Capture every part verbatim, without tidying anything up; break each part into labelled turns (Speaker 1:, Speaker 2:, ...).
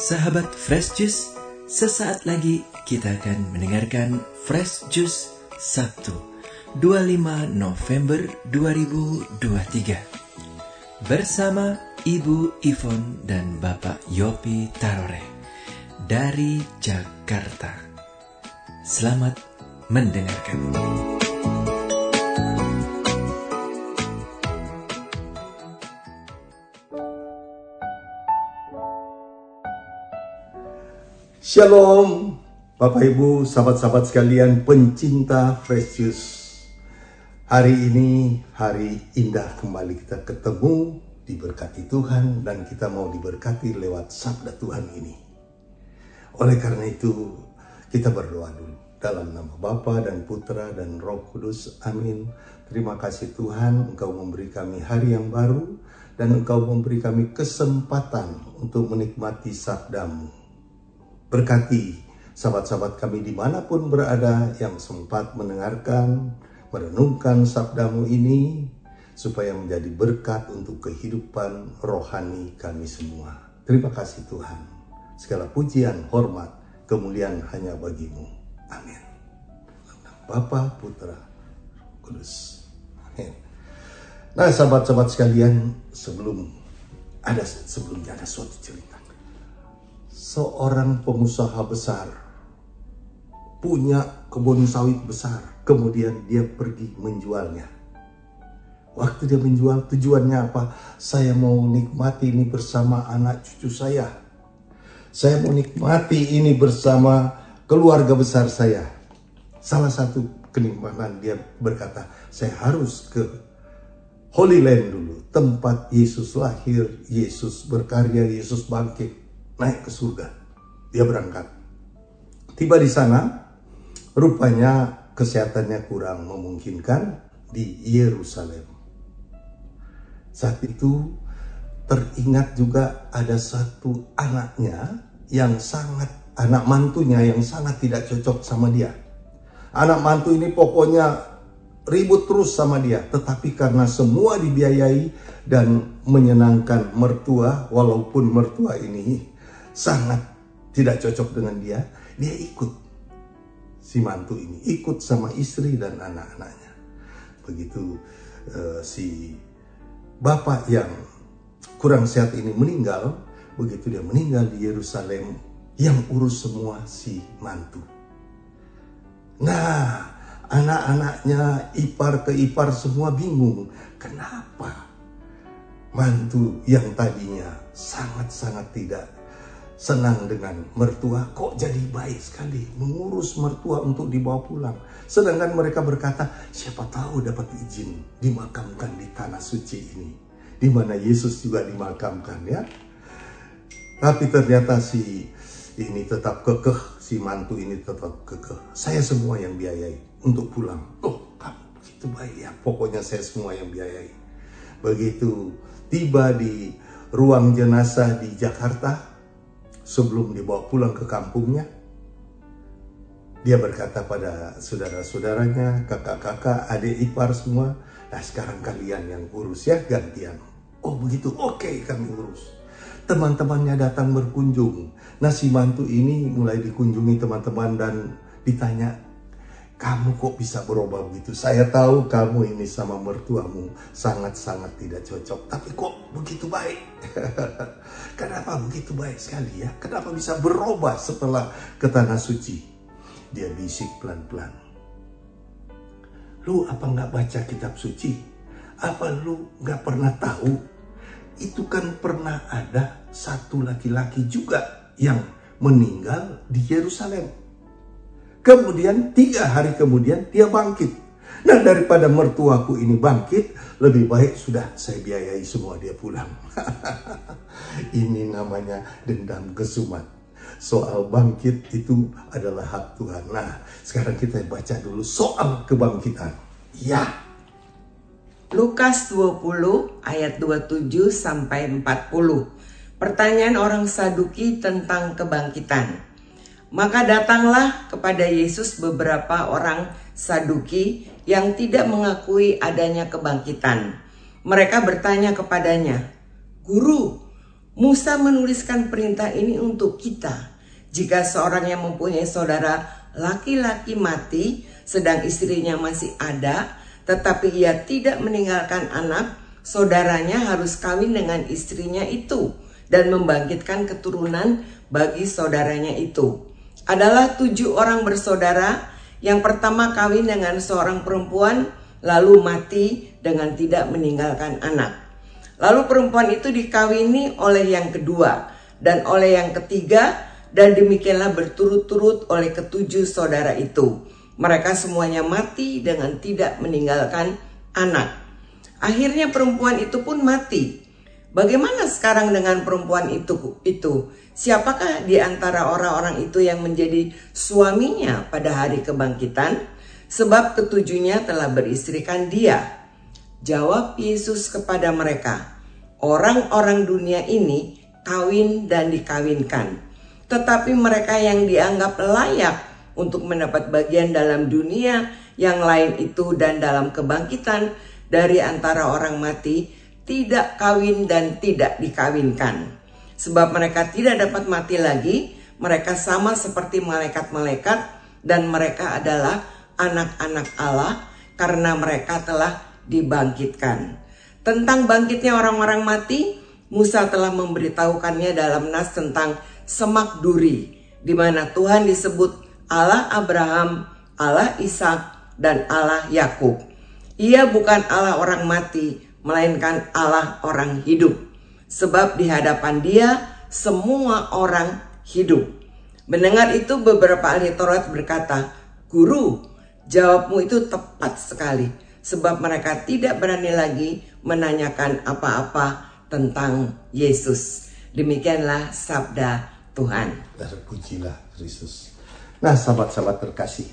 Speaker 1: Sahabat Fresh Juice, sesaat lagi kita akan mendengarkan Fresh Juice Sabtu dua puluh lima November dua ribu dua puluh tiga bersama Ibu Ivon dan Bapak Yopi Tarore dari Jakarta. Selamat mendengarkan.
Speaker 2: Shalom, Bapak Ibu, sahabat-sahabat sekalian pencinta Fresh Juice. Hari ini hari indah, kembali kita ketemu, diberkati Tuhan, dan kita mau diberkati lewat sabda Tuhan ini. Oleh karena itu, kita berdoa dulu. Dalam nama Bapa dan Putra dan Roh Kudus, amin. Terima kasih Tuhan, Engkau memberi kami hari yang baru, dan Engkau memberi kami kesempatan untuk menikmati sabda-Mu. Berkati sahabat-sahabat kami dimanapun berada yang sempat mendengarkan, merenungkan sabda-Mu ini, supaya menjadi berkat untuk kehidupan rohani kami semua. Terima kasih Tuhan. Segala pujian, hormat, kemuliaan hanya bagi-Mu. Amin. Bapa, Putra, Kudus. Amin. Nah, sahabat-sahabat sekalian, sebelum ada sebelumnya ada suatu cerita. Seorang pengusaha besar punya kebun sawit besar, kemudian dia pergi menjualnya. Waktu dia menjual, tujuannya apa? Saya mau nikmati ini bersama anak cucu saya. Saya mau nikmati ini bersama keluarga besar saya. Salah satu kenikmatan, dia berkata, saya harus ke Holy Land dulu, tempat Yesus lahir, Yesus berkarya, Yesus bangkit, naik ke surga. Dia berangkat. Tiba di sana, rupanya kesehatannya kurang memungkinkan di Yerusalem. Saat itu teringat juga ada satu anaknya yang sangat, anak mantunya yang sangat tidak cocok sama dia. Anak mantu ini pokoknya ribut terus sama dia, tetapi karena semua dibiayai dan menyenangkan mertua, walaupun mertua ini sangat tidak cocok dengan dia, dia ikut. Si mantu ini ikut sama istri dan anak-anaknya. Begitu uh, si bapak yang kurang sehat ini meninggal, begitu dia meninggal di Yerusalem, yang urus semua si mantu. Nah, anak-anaknya ipar ke ipar semua bingung. Kenapa mantu yang tadinya sangat-sangat tidak senang dengan mertua, kok jadi baik sekali mengurus mertua untuk dibawa pulang. Sedangkan mereka berkata, siapa tahu dapat izin dimakamkan di tanah suci ini, di mana Yesus juga dimakamkan, ya. Tapi ternyata si ini tetap kekeh, si mantu ini tetap kekeh. Saya semua yang biayai untuk pulang. Oh, kamu begitu baik ya, pokoknya saya semua yang biayai. Begitu tiba di ruang jenazah di Jakarta, sebelum dibawa pulang ke kampungnya, dia berkata pada saudara-saudaranya, kakak-kakak, adik ipar semua, nah sekarang kalian yang urus ya, gantian. Oh begitu, oke kami urus. Teman-temannya datang berkunjung. Nah si mantu ini mulai dikunjungi teman-teman dan ditanya, kamu kok bisa berubah begitu? Saya tahu kamu ini sama mertuamu sangat-sangat tidak cocok, tapi kok begitu baik? Kenapa begitu baik sekali ya? Kenapa bisa berubah setelah ke tanah suci? Dia bisik pelan-pelan. Lu apa nggak baca kitab suci? Apa lu nggak pernah tahu? Itu kan pernah ada satu laki-laki juga yang meninggal di Yerusalem. Kemudian tiga hari kemudian dia bangkit. Nah daripada mertuaku ini bangkit, lebih baik sudah saya biayai semua dia pulang. Ini namanya dendam kesumat. Soal bangkit itu adalah hak Tuhan. Nah sekarang kita baca dulu soal kebangkitan. Ya.
Speaker 3: Lukas dua puluh ayat dua puluh tujuh sampai empat puluh. Pertanyaan orang Saduki tentang kebangkitan. Maka datanglah kepada Yesus beberapa orang Saduki yang tidak mengakui adanya kebangkitan. Mereka bertanya kepadanya, Guru, Musa menuliskan perintah ini untuk kita. Jika seorang yang mempunyai saudara laki-laki mati sedang istrinya masih ada, tetapi ia tidak meninggalkan anak, saudaranya harus kawin dengan istrinya itu dan membangkitkan keturunan bagi saudaranya itu. Adalah tujuh orang bersaudara. Yang pertama kawin dengan seorang perempuan, lalu mati dengan tidak meninggalkan anak. Lalu perempuan itu dikawini oleh yang kedua dan oleh yang ketiga, dan demikianlah berturut-turut oleh ketujuh saudara itu. Mereka semuanya mati dengan tidak meninggalkan anak. Akhirnya perempuan itu pun mati. Bagaimana sekarang dengan perempuan itu? itu? Siapakah di antara orang-orang itu yang menjadi suaminya pada hari kebangkitan? Sebab ketujuhnya telah beristrikan dia. Jawab Yesus kepada mereka, orang-orang dunia ini kawin dan dikawinkan. Tetapi mereka yang dianggap layak untuk mendapat bagian dalam dunia yang lain itu dan dalam kebangkitan dari antara orang mati, tidak kawin dan tidak dikawinkan. Sebab mereka tidak dapat mati lagi, mereka sama seperti malaikat-malaikat, dan mereka adalah anak-anak Allah karena mereka telah dibangkitkan. Tentang bangkitnya orang-orang mati, Musa telah memberitahukannya dalam nas tentang semak duri, di mana Tuhan disebut Allah Abraham, Allah Ishak, dan Allah Yakub. Ia bukan Allah orang mati, melainkan Allah orang hidup. Sebab di hadapan dia semua orang hidup. Mendengar itu beberapa ahli Taurat berkata, Guru, jawabmu itu tepat sekali. Sebab mereka tidak berani lagi menanyakan apa-apa tentang Yesus. Demikianlah sabda Tuhan.
Speaker 2: Terpujilah Kristus. Nah, sahabat-sahabat terkasih,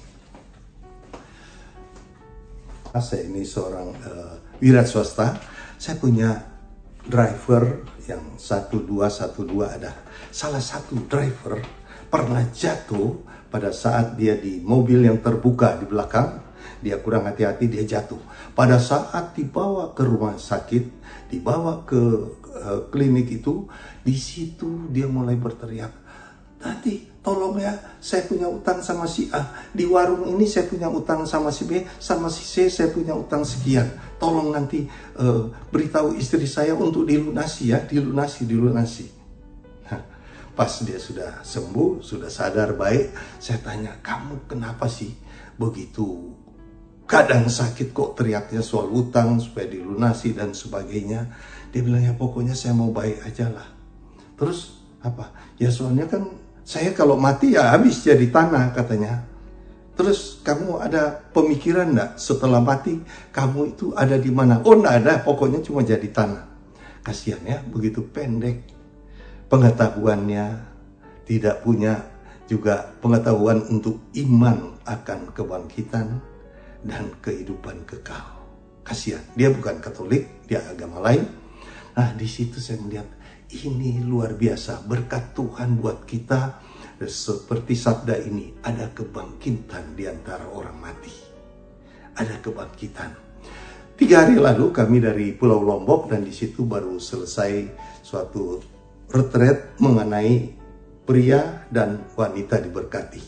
Speaker 2: saya ini seorang uh, wira swasta. Saya punya driver yang satu dua satu dua ada. Salah satu driver pernah jatuh pada saat dia di mobil yang terbuka di belakang. Dia kurang hati-hati, dia jatuh. Pada saat dibawa ke rumah sakit, dibawa ke uh, klinik itu, di situ dia mulai berteriak, nanti tolong ya, saya punya utang sama si A. Di warung ini saya punya utang sama si B, sama si C saya punya utang sekian. Tolong nanti uh, beritahu istri saya untuk dilunasi ya, dilunasi, dilunasi. Nah, pas dia sudah sembuh, sudah sadar baik, saya tanya, kamu kenapa sih begitu kadang sakit kok teriaknya soal utang supaya dilunasi dan sebagainya? Dia bilang, ya pokoknya saya mau baik aja lah. Terus apa? Ya soalnya kan saya kalau mati ya habis jadi tanah katanya. Terus kamu ada pemikiran enggak setelah mati kamu itu ada di mana? Oh enggak ada, pokoknya cuma jadi tanah. Kasihan ya, begitu pendek pengetahuannya, tidak punya juga pengetahuan untuk iman akan kebangkitan dan kehidupan kekal. Kasihan, dia bukan Katolik, dia agama lain. Nah, di situ saya melihat ini luar biasa berkat Tuhan buat kita. Seperti sabda ini, ada kebangkitan di antara orang mati. Ada kebangkitan. Tiga hari lalu kami dari Pulau Lombok dan di situ baru selesai suatu retret mengenai pria dan wanita diberkati.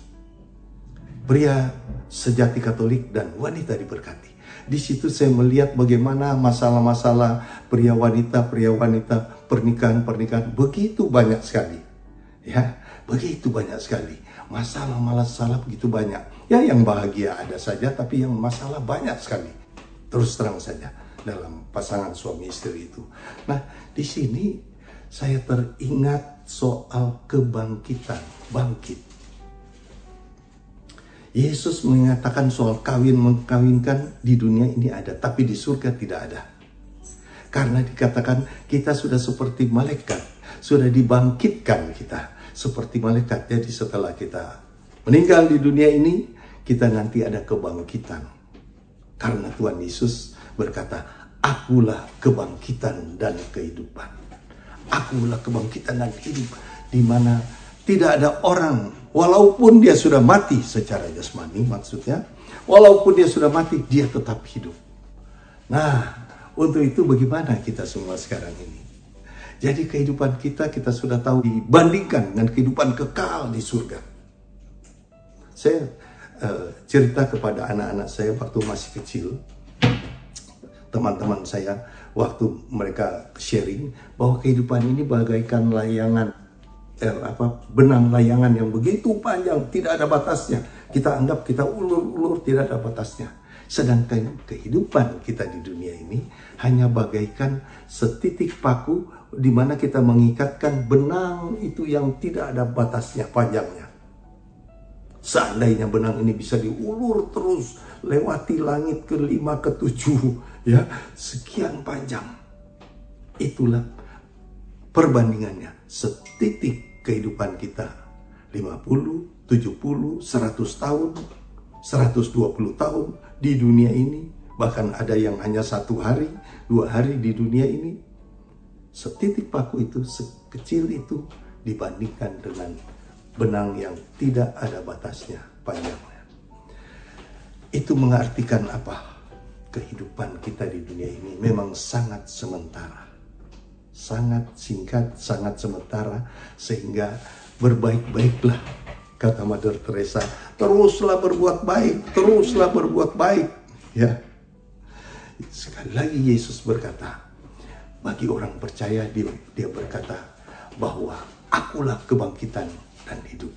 Speaker 2: Pria sejati Katolik dan wanita diberkati. Di situ saya melihat bagaimana masalah-masalah pria wanita, pria wanita, pernikahan-pernikahan begitu banyak sekali. Ya, begitu banyak sekali. Masalah-masalah begitu banyak. Ya, yang bahagia ada saja, tapi yang masalah banyak sekali. Terus terang saja dalam pasangan suami istri itu. Nah, di sini saya teringat soal kebangkitan, bangkit. Yesus mengatakan soal kawin mengkawinkan di dunia ini ada, tapi di surga tidak ada. Karena dikatakan kita sudah seperti malaikat, sudah dibangkitkan kita seperti malaikat. Jadi setelah kita meninggal di dunia ini, kita nanti ada kebangkitan. Karena Tuhan Yesus berkata, akulah kebangkitan dan kehidupan. Akulah kebangkitan dan hidup, di mana tidak ada orang, walaupun dia sudah mati secara jasmani maksudnya, walaupun dia sudah mati, dia tetap hidup. Nah, untuk itu bagaimana kita semua sekarang ini? Jadi kehidupan kita, kita sudah tahu dibandingkan dengan kehidupan kekal di surga. Saya uh, cerita kepada anak-anak saya waktu masih kecil, teman-teman saya, waktu mereka sharing bahwa kehidupan ini bagaikan layangan, eh, apa, benang layangan yang begitu panjang, tidak ada batasnya. Kita anggap kita ulur-ulur, tidak ada batasnya. Sedangkan kehidupan kita di dunia ini hanya bagaikan setitik paku di mana kita mengikatkan benang itu yang tidak ada batasnya panjangnya. Seandainya benang ini bisa diulur terus lewati langit kelima, ketujuh, ya, sekian panjang. Itulah perbandingannya. Setitik kehidupan kita, lima puluh, tujuh puluh, seratus tahun, seratus dua puluh tahun di dunia ini, bahkan ada yang hanya satu hari, dua hari di dunia ini. Setitik paku itu, sekecil itu dibandingkan dengan benang yang tidak ada batasnya panjangnya. Itu mengartikan apa? Kehidupan kita di dunia ini memang sangat sementara. Sangat singkat, sangat sementara, sehingga berbaik-baiklah, kata Mother Teresa. Teruslah berbuat baik, teruslah berbuat baik. Ya. Sekali lagi Yesus berkata, bagi orang percaya dia, dia berkata bahwa akulah kebangkitan dan hidup.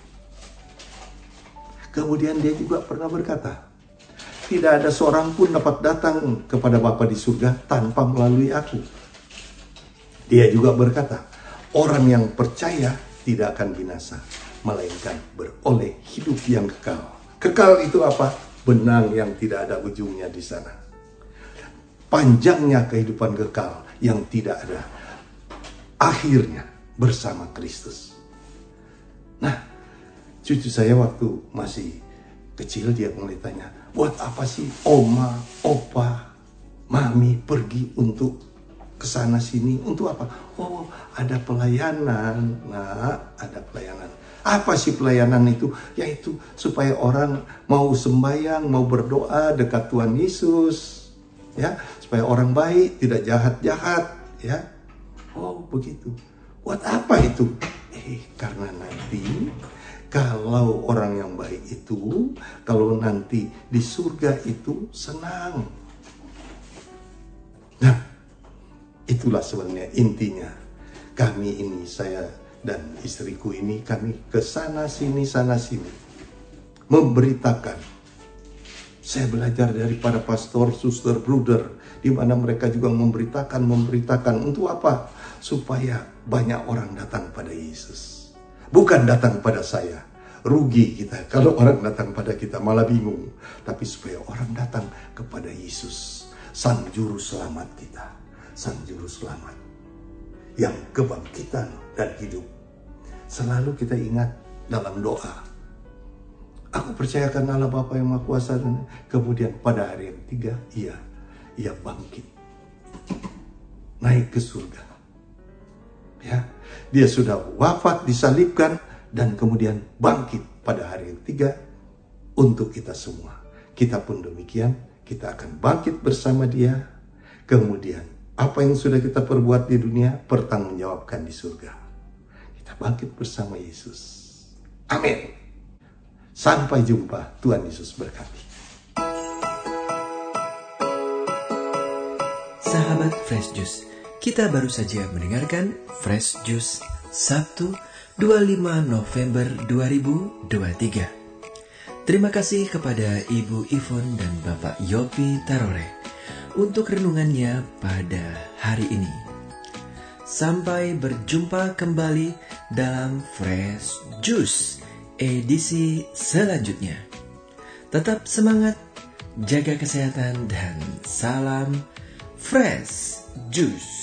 Speaker 2: Kemudian dia juga pernah berkata, tidak ada seorang pun dapat datang kepada Bapa di surga tanpa melalui aku. Dia juga berkata, orang yang percaya tidak akan binasa, melainkan beroleh hidup yang kekal. Kekal itu apa? Benang yang tidak ada ujungnya di sana. Panjangnya kehidupan kekal yang tidak ada akhirnya bersama Kristus. Nah, cucu saya waktu masih kecil dia mulai tanya, buat apa sih oma, opa, mami pergi untuk kesana sini? Untuk apa? Oh, ada pelayanan. Nah, ada pelayanan. Apa sih pelayanan itu? Yaitu supaya orang mau sembahyang, mau berdoa dekat Tuhan Yesus, ya, supaya orang baik, tidak jahat-jahat, ya. Oh, begitu. Buat apa itu? Eh, karena nanti kalau orang yang baik itu, kalau nanti di surga itu senang. Nah, itulah sebenarnya intinya. Kami ini, saya dan istriku ini, kami ke sana sini, sana sini. Memberitakan. Saya belajar dari para pastor, suster, bruder, di mana mereka juga memberitakan, memberitakan. Untuk apa? Supaya banyak orang datang pada Yesus. Bukan datang pada saya. Rugi kita kalau orang datang pada kita, malah bingung. Tapi supaya orang datang kepada Yesus, Sang Juru Selamat kita. Sang Juru Selamat yang kebangkitan dan hidup. Selalu kita ingat dalam doa. Aku percayakan Allah Bapa yang Maha Kuasa. Dan kemudian pada hari yang ketiga, ia, ia bangkit. Naik ke surga. Ya, dia sudah wafat, disalibkan, dan kemudian bangkit pada hari yang ketiga untuk kita semua. Kita pun demikian, kita akan bangkit bersama dia. Kemudian apa yang sudah kita perbuat di dunia, pertanggungjawabkan di surga. Kita bangkit bersama Yesus. Amin. Sampai jumpa. Tuhan Yesus berkati.
Speaker 1: Sahabat Fresh Juice, kita baru saja mendengarkan Fresh Juice Sabtu dua puluh lima November dua ribu dua puluh tiga. Terima kasih kepada Ibu Ivon dan Bapak Yopi Tarore untuk renungannya pada hari ini. Sampai berjumpa kembali dalam Fresh Juice edisi selanjutnya. Tetap semangat, jaga kesehatan, dan salam Fresh Juice.